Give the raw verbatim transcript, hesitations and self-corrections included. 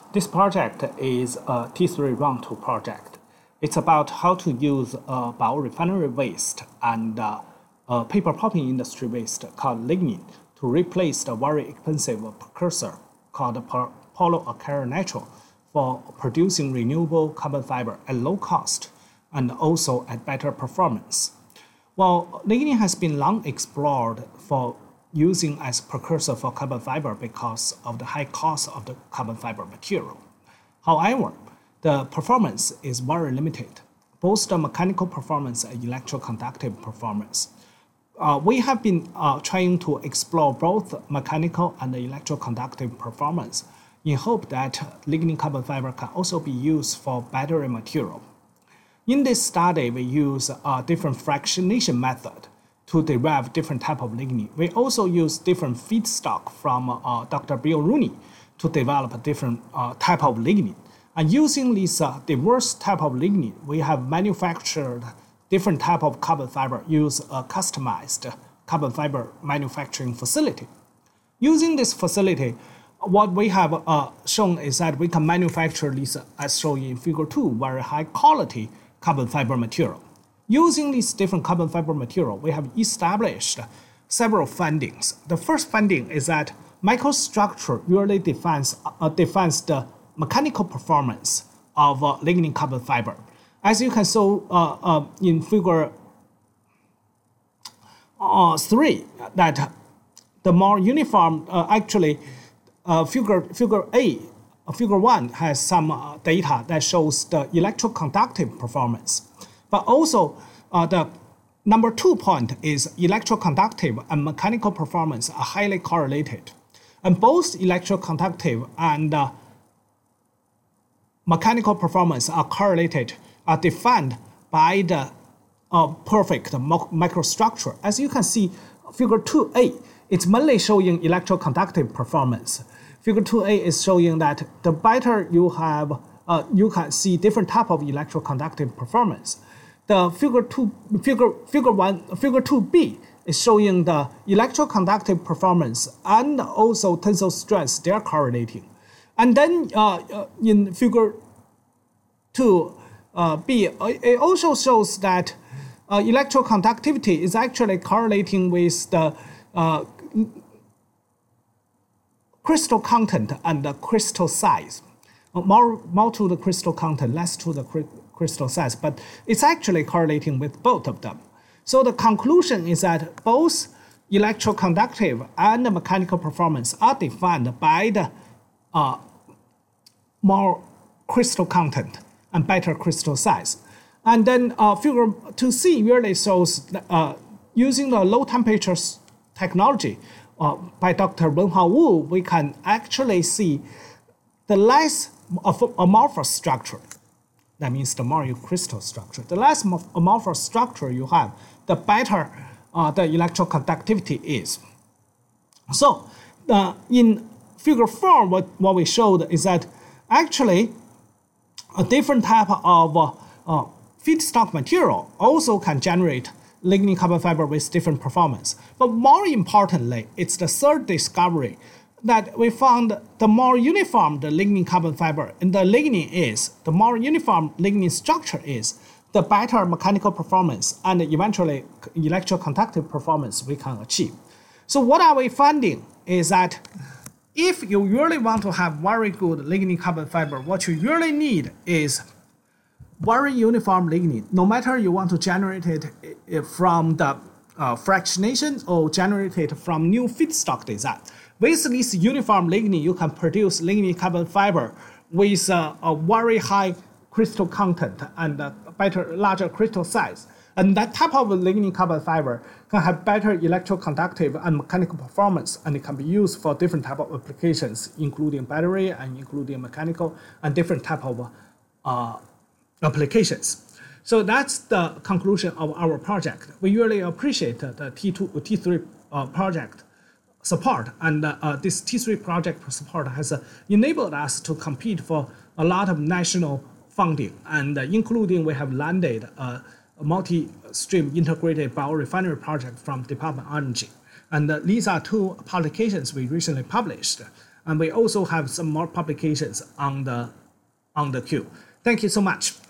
This project is a T three round two project. It's about how to use uh, biorefinery waste and uh, uh, paper pulping industry waste called lignin to replace the very expensive precursor called polyacrylonitrile for producing renewable carbon fiber at low cost and also at better performance. Well, lignin has been long explored for using as precursor for carbon fiber because of the high cost of the carbon fiber material. However, the performance is very limited, both the mechanical performance and electroconductive performance. Uh, we have been uh, trying to explore both mechanical and electroconductive performance in hope that lignin carbon fiber can also be used for battery material. In this study, we use a different fractionation method to derive different type of lignin. We also use different feedstock from uh, Doctor Bill Rooney to develop a different uh, type of lignin. And using this uh, diverse type of lignin, we have manufactured different type of carbon fiber, use a customized carbon fiber manufacturing facility. Using this facility, what we have uh, shown is that we can manufacture this, uh, as shown in figure two, very high quality carbon fiber material. Using this different carbon fiber material, we have established several findings. The first finding is that microstructure usually defines, uh, defines the mechanical performance of uh, lignin carbon fiber. As you can see uh, uh, in figure uh, three, that the more uniform, uh, actually, uh, figure, figure A, uh, figure one has some uh, data that shows the electroconductive performance. But also, uh, the number two point is electroconductive and mechanical performance are highly correlated. And both electroconductive and uh, mechanical performance are correlated, are defined by the uh, perfect microstructure. As you can see, figure two A, it's mainly showing electroconductive performance. Figure two A is showing that the better you have, uh, you can see different type of electroconductive performance. The figure two, figure figure one, figure two B is showing the electroconductive performance and also tensile stress. They are correlating, and then uh, uh, in figure two uh, B, it also shows that uh, electroconductivity is actually correlating with the uh, crystal content and the crystal size. More, more to the crystal content, less to the crystal size, but it's actually correlating with both of them. So the conclusion is that both electroconductive and the mechanical performance are defined by the uh, more crystal content and better crystal size. And then uh, figure two C really shows that, uh, using the low temperature technology uh, by Doctor Wenhao Wu, we can actually see the less amorphous structure. That means the more you crystal structure. The less amorphous structure you have, the better uh, the electroconductivity is. So uh, in figure four, what, what we showed is that actually a different type of uh, uh, feedstock material also can generate lignin carbon fiber with different performance. But more importantly, it's the third discovery that we found the more uniform the lignin carbon fiber and the lignin is, the more uniform lignin structure is, the better mechanical performance and eventually electroconductive performance we can achieve. So what are we finding is that if you really want to have very good lignin carbon fiber, what you really need is very uniform lignin, no matter you want to generate it from the uh, fractionation or generate it from new feedstock design. With this uniform lignin, you can produce lignin carbon fiber with uh, a very high crystal content and a better, larger crystal size. And that type of lignin carbon fiber can have better electroconductive and mechanical performance, and it can be used for different type of applications, including battery and including mechanical and different type of uh, applications. So that's the conclusion of our project. We really appreciate the T two, T three uh, project support, and uh, uh, this T three project support has uh, enabled us to compete for a lot of national funding, and uh, including we have landed uh, a multi-stream integrated biorefinery project from Department of Energy. And uh, these are two publications we recently published. And we also have some more publications on the, on the queue. Thank you so much.